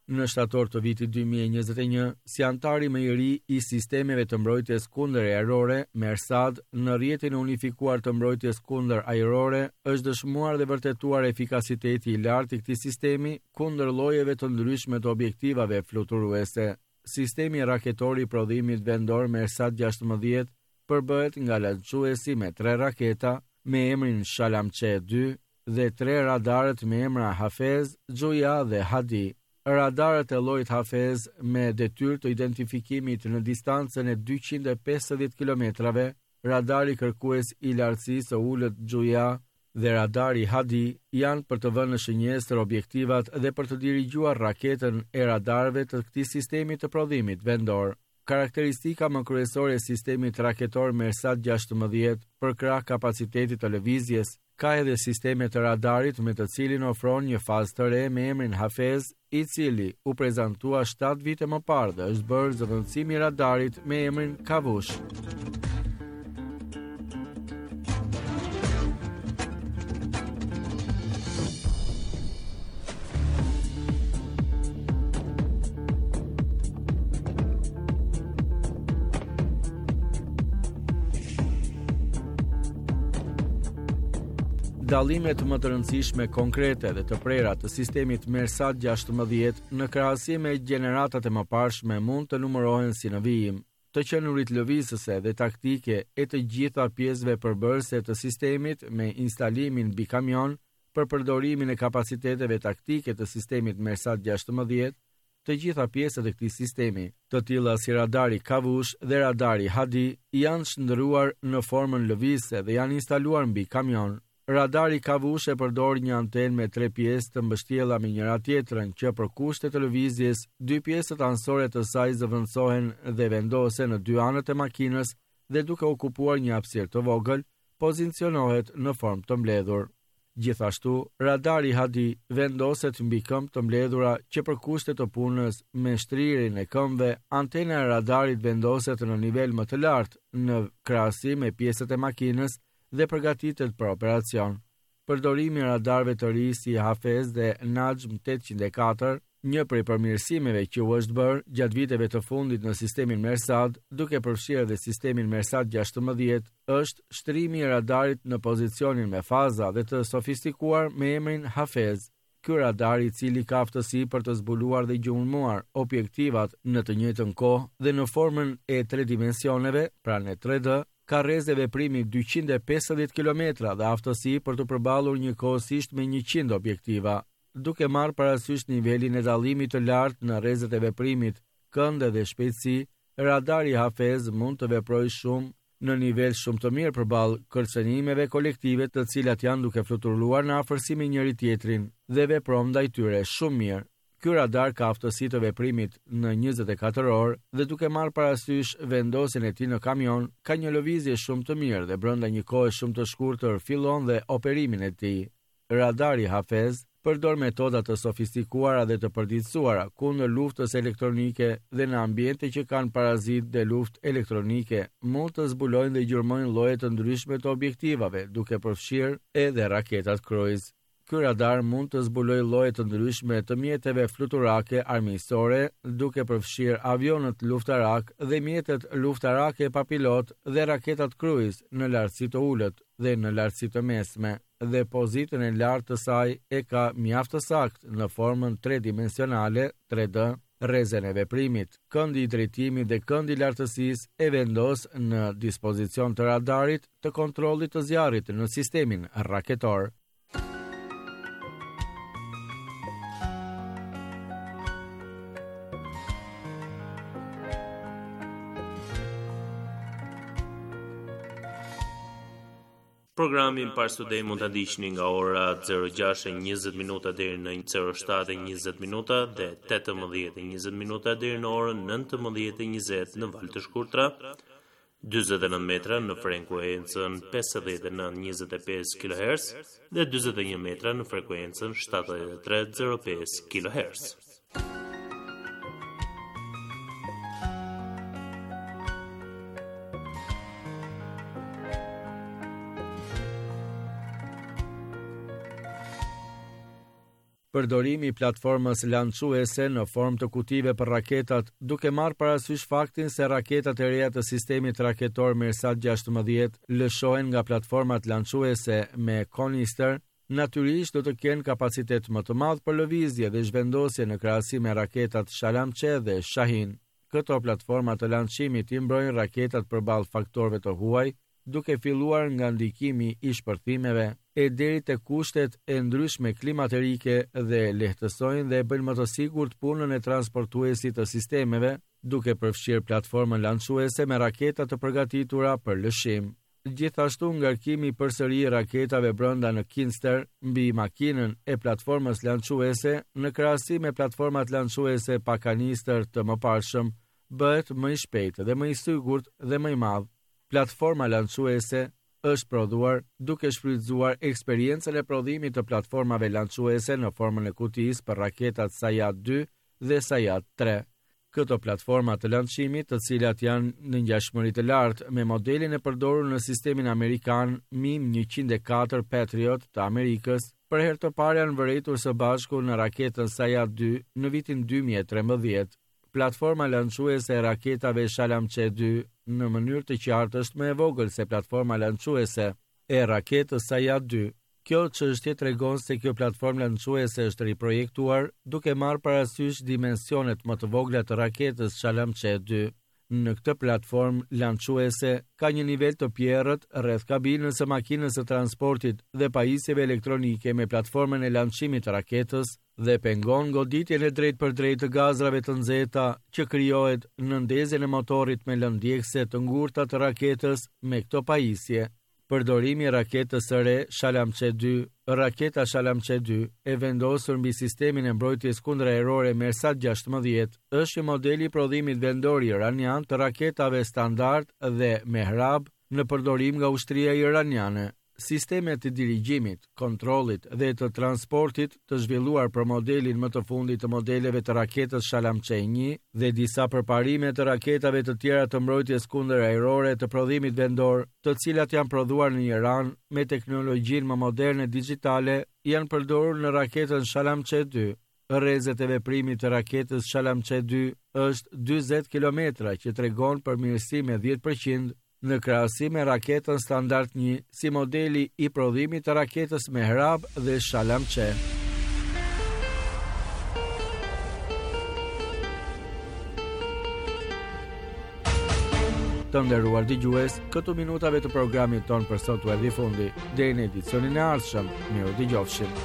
Në shtator të vitit dy mijë e njëzet e një, si antari më i ri i sistemeve të mbrojtjes kundër ajrore, Mersad, në rrjetin e unifikuar të mbrojtjes kundër ajrore, është dëshmuar dhe vërtetuar efikasiteti i lartë i këtij sistemi kundër llojeve të ndryshme të objektivave fluturuese. Sistemi raketor i prodhimit vendor Mersad gjashtëmbëdhjetë përbëhet nga lançuesi me tre raketa me emrin Shalamche dy dhe tre radarët me emra Hafez, Gjoja dhe Hadi. Radarët e llojit Hafez me detyrë të identifikimit në distancën e dyqind e pesëdhjetë kilometrave, radari kërkues i lartësisë së ulët Gjoja dhe radari Hadi janë për të vënë në shënjestër objektivat dhe për të dirigjuar raketën e radarëve të këtij sistemi të prodhimit vendor. Karakteristika më kryesore e sistemit raketor Mersad gjashtëmbëdhjetë për krah kapacitetit të lëvizjes ka edhe sisteme të radarit me të cilin ofron një fazë të re me emrin Hafez, i cili u prezantua shtatë vite më parë dhe është bërë zëvendësimi i radarit me emrin Kavush. Dallimet më të rëndësishme konkrete dhe të prera të sistemit Mersad gjashtëmbëdhjetë në krahasim me gjeneratat e mëparshme mund të numërohen si në vijim: të qenurit lëvizëse dhe taktike e të gjitha pjesëve përbërëse të sistemit me instalimin mbi kamion për përdorimin e kapaciteteve taktike të sistemit Mersad gjashtëmbëdhjetë, të gjitha pjesët e këtij sistemi, të tilla si radari Kavush dhe radari Hadi, janë shndërruar në formën lëvizëse dhe janë instaluar mbi kamion. Radari Kavush e përdor një antenë me tre pjesë të mbështjella me njëra tjetrën që për kushte të lëvizjes, dy pjesët anësore të saj zëvendësohen dhe vendosen në dy anët e makinës dhe duke okupuar një hapësirë të vogël, pozicionohet në formë të mbledhur. Gjithashtu, radari Hadi vendoset mbi këmbë të mbledhura që për kushte të punës me shtrirjen e këmbëve, antena e radarit vendoset në nivel më të lartë në krahasim me pjesët e makinës dhe përgatitet për operacion. Përdorimi i radarëve të ri si Hafez dhe Najm tetëqind e katër, një prej përmirësimeve që u është bërë gjatë viteve të fundit në sistemin Mersad, duke përfshirë dhe sistemin Mersad gjashtëmbëdhjetë, është shtrimi i radarit në pozicionin me faza dhe të sofistikuar me emrin Hafez. Ky radar, i cili ka aftësi për të zbuluar dhe gjumëmuar objektivat në të njëjtën kohë dhe në formën e tre dimensioneve, pra në tre D, ka rrezë veprimi dyqind e pesëdhjetë kilometra dhe aftësi për të përballur njëkohësisht me njëqind objektiva. Duke marrë parasysh nivelin e dallimit të lartë në rrezet e veprimit, këndë dhe shpejtësi, radari Hafez mund të veprojë shumë në nivel shumë të mirë përballë kërcënimeve kolektive të cilat janë duke fluturuar në afërsi me njëri tjetrin dhe vepron ndaj tyre shumë mirë. Ky radar ka aftësi të veprimit në njëzet e katër orë dhe duke marrë parasysh vendosjen e tij në kamion, ka një lëvizje shumë të mirë dhe brenda një kohe shumë të shkurtër fillon dhe operimin e tij. Radari Hafez përdor metoda të sofistikuara dhe të përditësuara kundër luftës elektronike dhe në ambiente që kanë parazit dhe luftë elektronike, mund të zbulojnë dhe gjurmojnë lloje të ndryshme të objektivave, duke përfshirë edhe raketat kruiz. Ky radar mund të zbulojë lloje të ndryshme të mjeteve fluturake armiqësore, duke përfshirë avionët luftarak dhe mjetet luftarake pa pilot dhe raketat kruiz në lartësi të ulët dhe në lartësi të mesme, dhe pozitën e lartë të saj e ka mjaft të saktë në formën tredimensionale tre D. Rrezën e veprimit, këndi i drejtimit dhe këndi i lartësisë e vendos në dispozicion të radarit të kontrollit të zjarrit në sistemin raketor. Programin Pars Today mund ta ndiqni nga ora zero gjashtë e njëzet minuta deri në zero shtatë e njëzet minuta dhe tetëmbëdhjetë e njëzet minuta deri në orën nëntëmbëdhjetë e njëzet në valë të shkurtra, dyzet e nëntë metra në frekuencën pesëdhjetë e nëntë njëzet e pesë kilohertz dhe dyzet e një metra në frekuencën shtatëdhjetë e tre zero pesë kilohertz. Përdorimi i platformës lançuese në formë të kutive për raketat, duke marrë parasysh faktin se raketat e reja të sistemit raketor Mersat gjashtëmbëdhjetë lëshohen nga platformat lançuese me kanister, natyrisht do të kenë kapacitet më të madh për lëvizje dhe zhvendosje në krahasim me raketat Shalamche dhe Shahin. Këto platforma të lançimit i mbrojnë raketat përballë faktorëve të huaj, duke filluar nga ndikimi i shpërthimeve e deri te kushtet e ndryshme klimaterike dhe lehtësojnë dhe bëjnë më të sigurt punën e transportuesit të sistemeve, duke përfshirë platformën lançuese me raketa të përgatitura për lëshim. Gjithashtu ngarkimi përsëri i raketave brenda në kinster mbi makinën e platformës lançuese në krahasim me platformat lançuese pa kanistër të mëparshëm bëhet më i shpejtë dhe më i sigurt dhe më i madh. Platforma lançuese është prodhuar duke shfrytzuar eksperiencën e prodhimit të platformave lançuese në formën e kutisë për raketat Sayat dy dhe Sayat tre. Këto platforma të lançimit, të cilat janë në ngjashmëri të lartë me modelin e përdorur në sistemin amerikan M I M njëqind e katër Patriot të Amerikës, për herë të parë janë vërejtur së bashku në raketën Sayat dy në vitin dy mijë e trembëdhjetë. Platforma lançuese e raketave Shalamche dy në mënyrë të qartë është më e vogël se platforma lançuese e raketës Sayat dy. Kjo çështje tregon se kjo platformë lançuese është riprojektuar duke marrë parasysh dimensionet më të vogla të raketës Shalamche dy. Në këtë platformë lançuese ka një nivel të pjerrët rreth kabinës së makinës së transportit dhe pajisjeve elektronike me platformën e lançimit të raketës dhe pengon goditjen e drejtpërdrejtë të gazrave të nxehta që krijohet në ndezjen e motorit me lëndjekse të ngurta të raketës me këto pajisje. Përdorimi i raketës së re Shalamche dy, raketa Shalamche dy, e vendosur mbi sistemin e mbrojtjes kundërajrore Mersat gjashtëmbëdhjetë, është një model i prodhimit vendor iranian të raketave standard dhe Mehrab në përdorim nga ushtria iraniane. Sistemet të dirigjimit, kontrollit dhe të transportit të zhvilluar për modelin më të fundit të modeleve të raketës Shalamche një dhe disa përparime të raketave të tjera të mbrojtjes kundërajrore të prodhimit vendor, të cilat janë prodhuar në Iran me teknologjinë më moderne digjitale, janë përdorur në raketën Shalamche dy. Rrezet e veprimit të raketës Shalamche dy është dyzet kilometra, që tregon përmirësim me dhjetë përqind në krahasim me raketën standard një, si modeli i prodhimit të raketës Mehrab dhe Shalamche. Të nderuar dëgjues, këto minutave të programit ton për sot u erdhi fundi. Deri në edicionin e ardhshëm, miru dëgjofshim.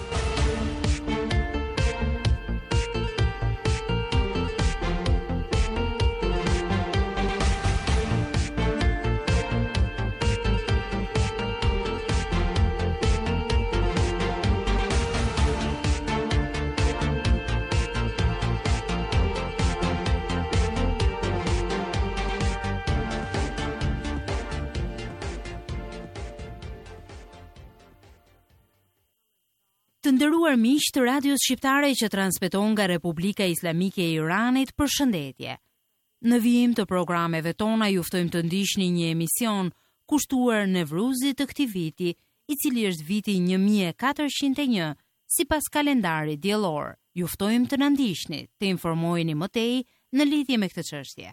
Të nderuar miq të Radios Shqiptare që transmeton nga Republika Islamike e Iranit, përshëndetje. Në vijim të programeve tona ju ftojmë të ndiqni një emision kushtuar Nevruzit të këtij viti, i cili është viti një mijë e katërqind e një sipas kalendarit diellor. Ju ftojmë të na ndiqni, të informoheni më tej në lidhje me këtë çështje.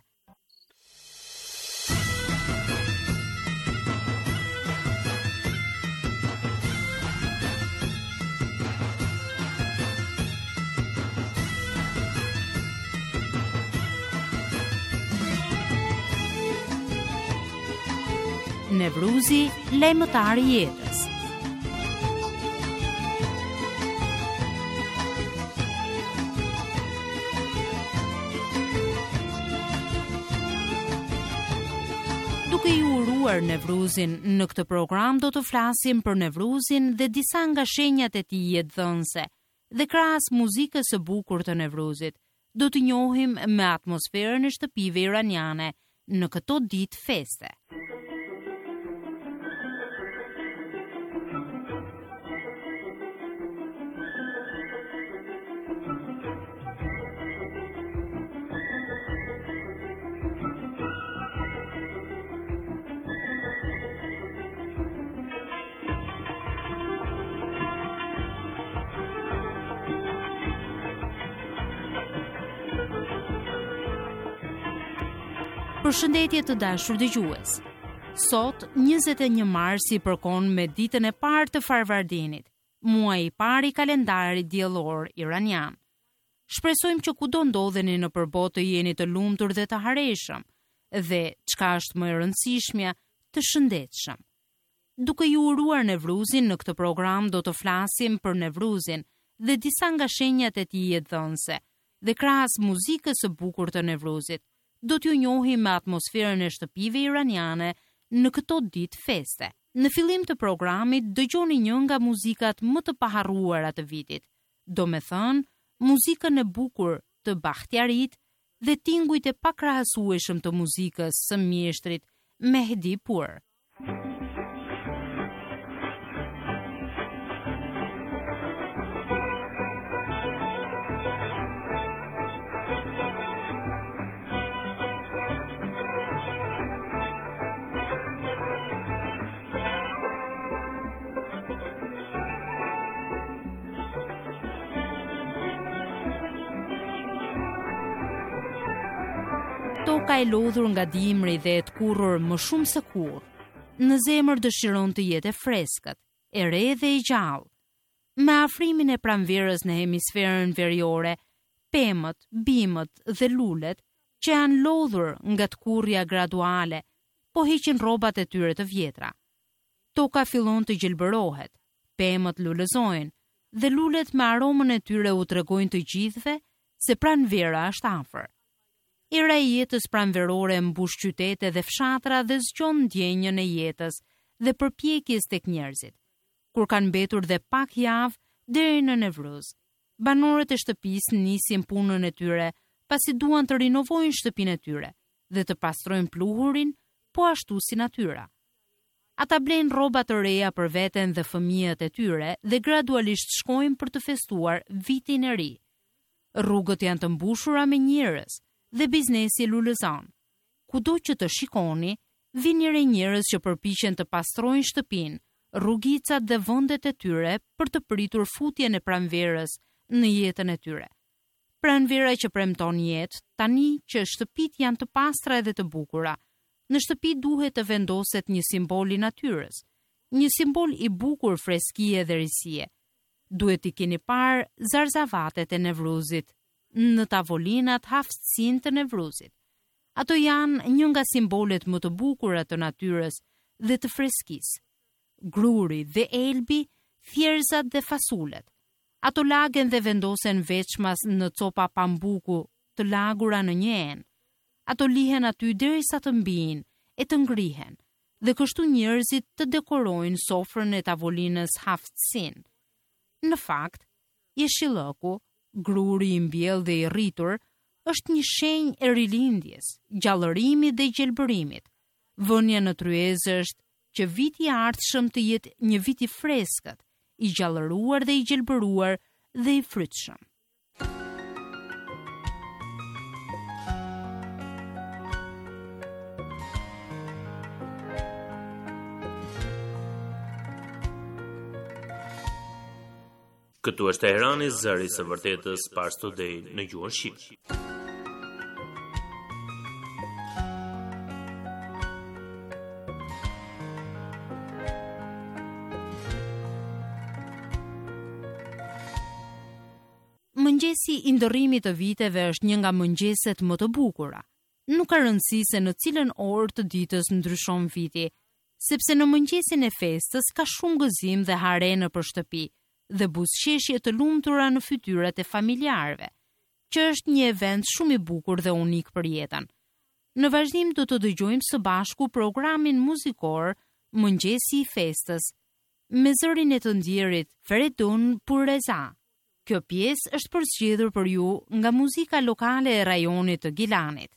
Nevruzi, lajmëtari i jetës. Duke ju uruar Nevruzin, në këtë program do të flasim për Nevruzin dhe disa nga shenjat e tij jetëdhënëse. Dhe krahas muzikës së bukur të Nevruzit, do të njohim me atmosferën e shtëpive iraniane në këto ditë feste. Përshëndetje të dashur dëgjues. Sot, njëzet e një mars i përkon me ditën e parë të Farvardinit, muaji i parë i kalendarit diellor iranian. Shpresojmë që kudo ndodheni në përbot të jeni të lumtur dhe të hareshëm, dhe çka është më e rëndësishmja, të shëndetshëm. Duke ju uruar Nevruzin, në këtë program do të flasim për Nevruzin dhe disa nga shenjat e tij jetëdhënëse, dhe krahas muzikës së bukur të Nevruzit, do t'ju njohim me atmosferën e shtëpive iraniane në këto ditë feste. Në fillim të programit dëgjoni një nga muzikat më të paharruara të vitit, do me thënë muzikën e bukur të Bakhtiarit dhe tingujt e pakrahasueshëm të muzikës së mjeshtrit Mehdi Pur. Toka e lodhur nga dimri dhe e të kurrur më shumë se kur, në zemër dëshiron të jetë e freskët, e re dhe e gjallë. Me afrimin e pranverës në hemisferën veriore, pemët, bimët dhe lulet, që janë lodhur nga të kurrja graduale, po heqin rrobat e tyre të vjetra. Toka fillon të gjelbërohet, pemët lulëzojnë, dhe lulet me aromën e tyre u tregojnë të gjithëve se pranvera është afër. Era e jetës pranverore mbush qytete dhe fshatra dhe zgjon ndjenjën e jetës dhe përpjekjes tek njerëzit. Kur kanë mbetur dhe pak javë deri në Nevruz, banorët e shtëpisë nisin punën e tyre, pasi duan të rinovojnë shtëpinë e tyre dhe të pastrojnë pluhurin, po ashtu si natyra. Ata blejnë rroba të reja për veten dhe fëmijët e tyre dhe gradualisht shkojnë për të festuar vitin e ri. Rrugët janë të mbushura me njerëz dhe biznesi lulëzon. Kudo që të shikoni, vini re njerëz që përpiqen të pastrojnë shtëpinë, rrugicat dhe vendet e tyre për të pritur futjen e pranverës në jetën e tyre. Pranvera që premton jetë, tani që shtëpitë janë të pastra dhe të bukura, në shtëpi duhet të vendoset një simbol i natyrës, një simbol i bukur freskie dhe risie. Duhet i keni parë zarzavatet e Nevruzit në tavolinat haftësin të Nevruzit. Ato janë një nga simbolet më të bukura të natyrës dhe të freskisë. Gruri dhe elbi, thjerëzat dhe fasulet. Ato lagen dhe vendosen veçmas në copa pambuku të lagura në një enë. Ato lihen aty derisa të mbijnë e të ngrihen, dhe kështu njerëzit të dekorojnë sofrën e tavolinës haftësin. Në fakt, jeshillëku, gruri i mbjellë dhe i rritur, është një shenjë e rilindjes, gjallërimit dhe gjelbërimit. Vënia në tryezë është që viti i ardhshëm të jetë një vit i freskët, i gjallëruar dhe i gjelbëruar dhe i frytshëm. Këtu është Teherani, zëri së vërtetës, Pars Today në gjuhën shqipe. Mëngjesi i ndërrimit të viteve është një nga mëngjeset më të bukura. Nuk ka rëndësi se në cilën orë të ditës ndryshon viti, sepse në mëngjesin e festës ka shumë gëzim dhe hare nëpër shtëpi dhe buzëqeshje të lumtura në fytyrat e familjarëve, që është një event shumë i bukur dhe unik për jetën. Në vazhdim do të dëgjojmë së bashku programin muzikor Mëngjesi i festës, me zërin e të ndjerit Feridun Purreza. Kjo pjesë është përzgjedhur për ju nga muzika lokale e rajonit të Gilanit.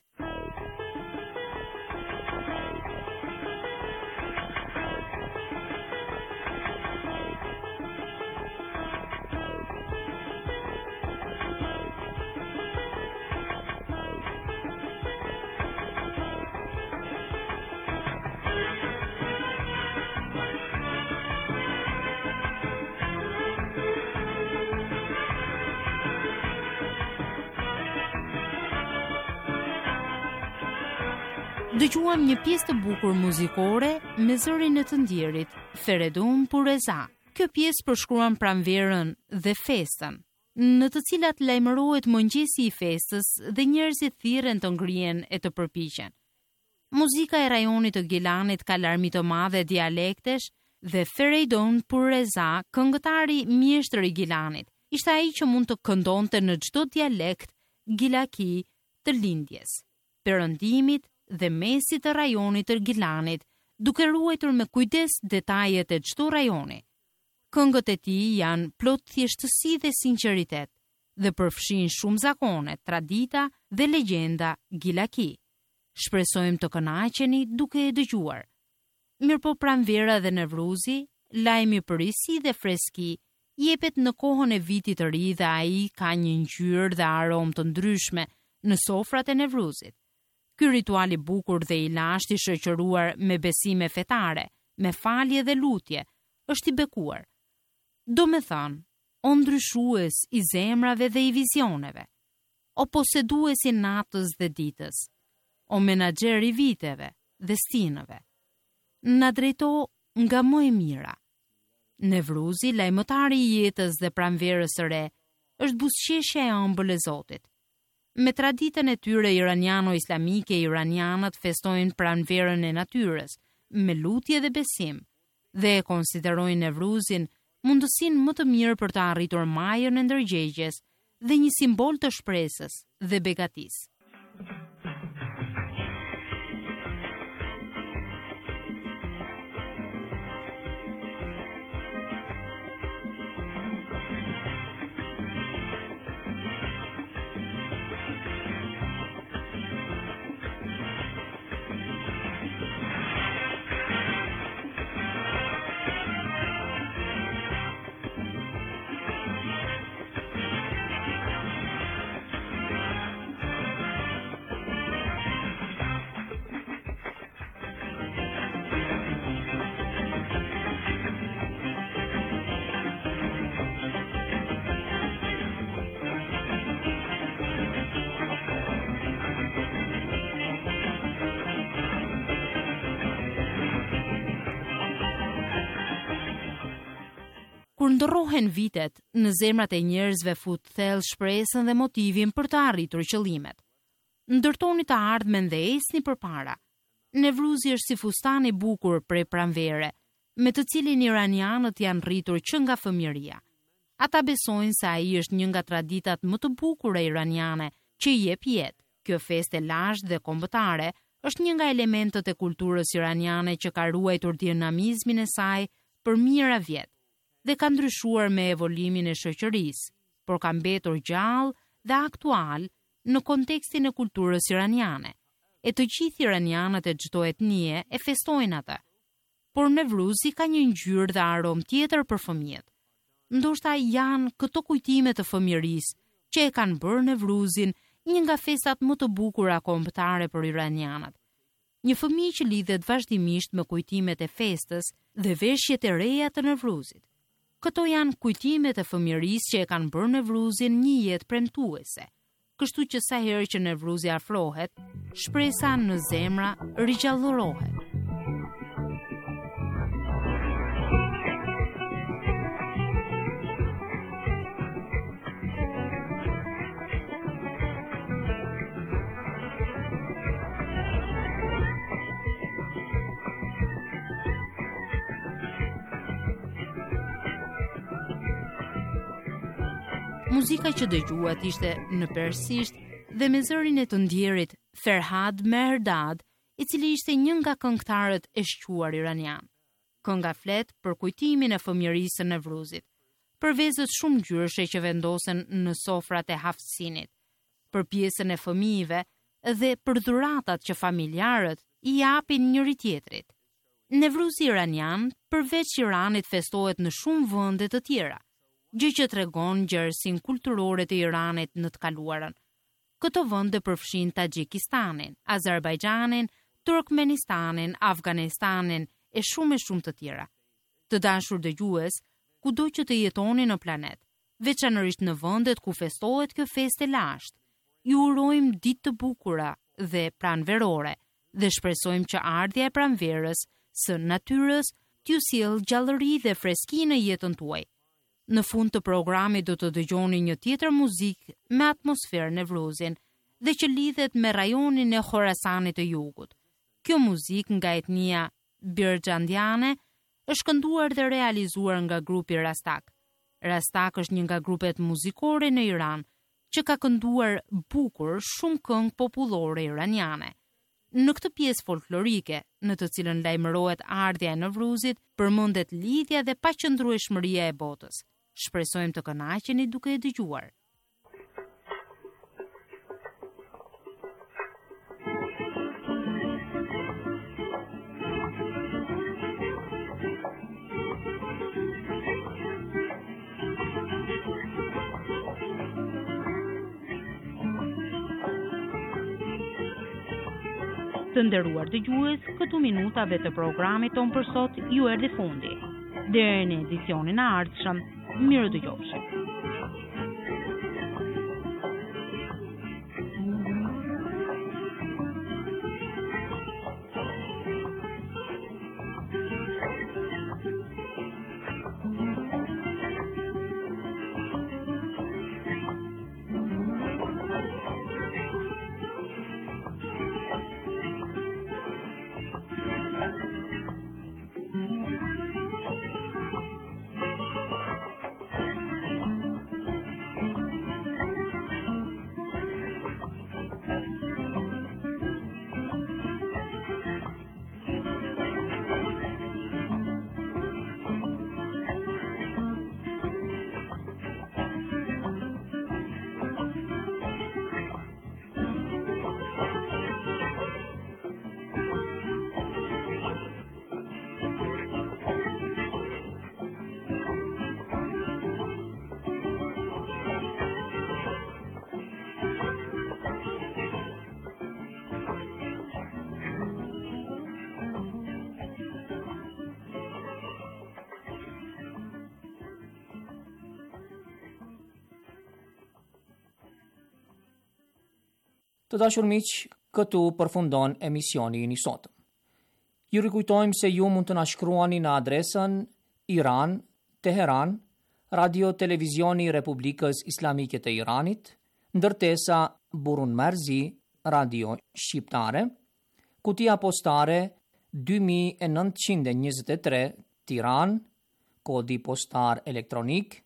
Dëgjuam një pjesë të bukur muzikore me zërin e të ndjerit, Feredun Pureza. Kjo pjesë përshkruan pranverën dhe festën, në të cilat lajmërohet mëngjesi i festës dhe njerëzit thirren të ngrihen e të përpiqen. Muzika e rajonit të Gilanit ka larmi të madhe dialektesh dhe Feredun Pureza, këngëtari mjeshtër i Gilanit, ishte ai që mund të këndonte në çdo dialekt gilaki të lindjes, perëndimit dhe mesit të rajonit të Gilanit, duke ruajtur me kujdes detajet e çdo rajoni. Këngët e tij janë plot thjeshtësi dhe sinqeritet dhe përfshin shumë zakone, tradita dhe legjenda gilaki. Shpresojmë të kënaqeni duke e dëgjuar. Mirëpo pranvera dhe Nevruzi, lajmi përisi dhe freski, jepet në kohën e vitit të ri dhe ai ka një ngjyrë dhe aromë të ndryshme në sofrat e Nevruzit. Ky ritual i bukur dhe i lashtë i shoqëruar me besime fetare, me falje dhe lutje, është i bekuar. Do me thënë, o ndryshues i zemrave dhe i vizioneve, o posedues i natës dhe ditës, o menaxher i viteve dhe stinëve. Na drejto nga më e mira. Nevruzi, lajmëtari i jetës dhe pranverës së re, është buzëqeshja e ëmbël e Zotit. Me traditën e tyre iraniano-islamike, iranianët festojnë pranverën e natyrës, me lutje dhe besim, dhe e konsiderojnë Nevruzin mundësinë më të mirë për të arritur majën e ndërgjegjes dhe një simbol të shpresës dhe begatisë. Kur ndërrohen vitet, në zemrat e njerëzve fut thellë shpresën dhe motivin për të arritur qëllimet. Ndërtoni të ardhmen dhe esni përpara. Nevruzi është si fustan i bukur prej pranvere, me të cilin iranianët janë rritur që nga fëmijëria. Ata besojnë se ai është një nga traditat më të bukura iraniane që i jep jetë. Kjo festë e lashtë dhe kombëtare është një nga elementët e kulturës iraniane që ka ruajtur dinamizmin e saj për mijëra vjet dhe ka ndryshuar me evolimin e shoqërisë, por ka mbetur gjallë dhe aktual në kontekstin e kulturës iraniane. E të gjithë iranianët e çdo etnie e festojnë atë. Por Nevruzi ka një ngjyrë dhe aromë tjetër për fëmijët. Ndoshta janë këto kujtime të fëmijërisë që e kanë bërë Nevruzin një nga festat më të bukura kombëtare për iranianët. Një fëmijë që lidhet vazhdimisht me kujtimet e festës dhe veshjet e reja të Nevruzit. Këto janë kujtimet e fëmijërisë që e kanë bërë Nevruzin një jetë premtuese. Kështu që sa herë që Nevruzi afrohet, shpresa në zemra rigjallërohet. Muzika që dëgjuat ishte në persisht dhe me zërin e të ndjerit Ferhad Mehrdad, i cili ishte një nga këngëtarët e shquar iranian. Kënga flet për kujtimin e fëmijërisë së Nevruzit, për vezët shumë ngjyrshe që vendosen në sofrat e Hafsinit, për pjesën e fëmijëve dhe për dhuratat që familjarët i japin njëri tjetrit. Nevruzi iranian përveç Iranit festohet në shumë vende të tjera, gjë që tregon gjerësinë kulturore të Iranit në të kaluarën. Këto vende përfshin Taxhikistanin, Azerbajxhanin, Turkmenistanin, Afganistanin e shumë e shumë të tjera. Të dashur dëgjues, kudo që të jetoni në planet, veçanërisht në vendet ku festohet kjo festë e lashtë, ju urojmë ditë të bukura dhe pranverore, dhe shpresojmë që ardhja e pranverës së natyrës t'ju sjellë gjallëri dhe freski në jetën tuaj. Në fund të programit do të dëgjoni një tjetër muzikë me atmosferë nevrozin dhe që lidhet me rajonin e Khorasanit të Jugut. Kjo muzikë nga etnia birxhandiane është kënduar dhe realizuar nga grupi Rastak. Rastak është një nga grupet muzikore në Iran që ka kënduar bukur shumë këngë popullore iraniane. Në këtë pjesë folklorike, në të cilën lajmërohet ardhja e Nevruzit, përmendet lidhja dhe paqëndrueshmëria e botës. Shpresojmë të kënaqeni duke e dëgjuar. Të nderuar dëgjues, këtu minutave të programit ton për sot ju erdhi fundi. Deri në edicionin e ardhshëm, mirë dëgjofshim. Të dashur miq, këtu përfundon emisioni i sotëm. Ju rikujtojmë se ju mund të na shkruani në adresën Iran, Teheran, Radio Televizioni Republikës Islamike të Iranit, ndërtesa Burun Merzi, Radio Shqiptare, kutia postare dy mijë e nëntëqind e njëzet e tre, Tiranë, kodi postar elektronik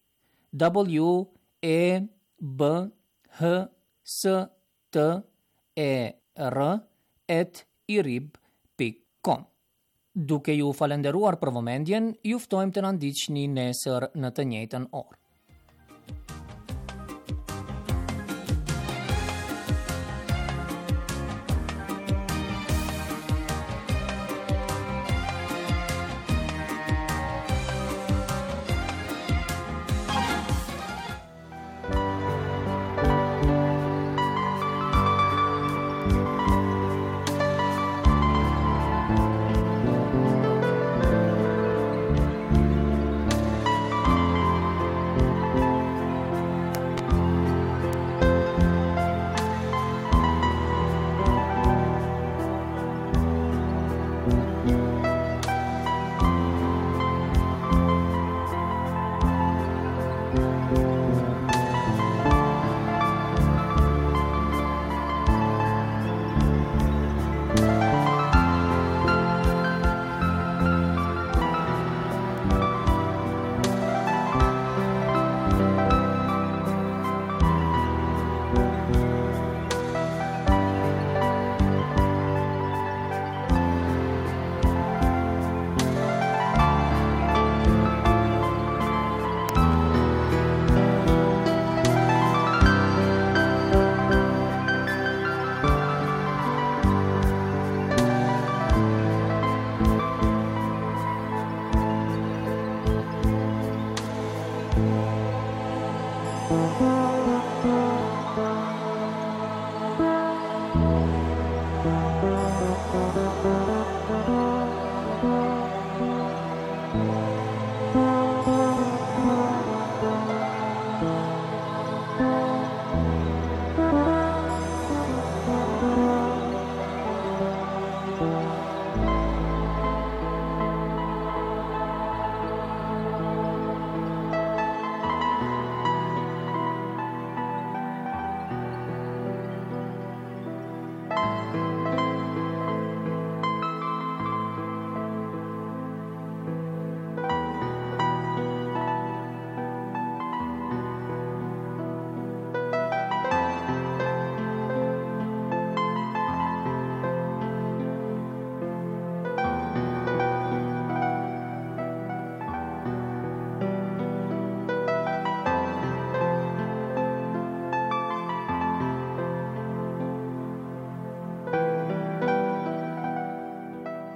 W E B H S T E R at irib pikë com. Duke ju falenderuar për vëmendjen, ju ftojmë të na ndiqni nesër në të njëjtën orë. Thank you.